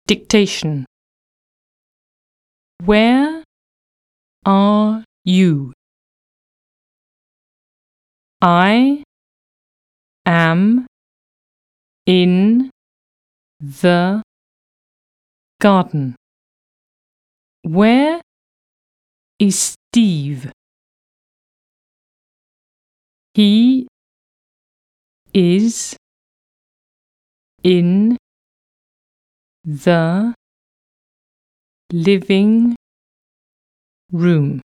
Dictation. Where are you? I am in the garden. Where is Steve? He is in the living room.